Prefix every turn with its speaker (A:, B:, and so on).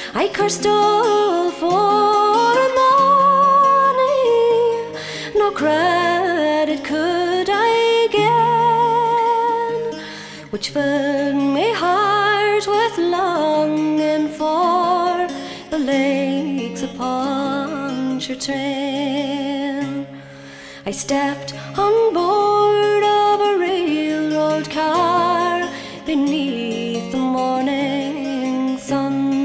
A: I cursed all for money, no credit could I gain, which filled me heart with longing for the lakes upon Pontchartrain. I stepped on board of a railroad car beneath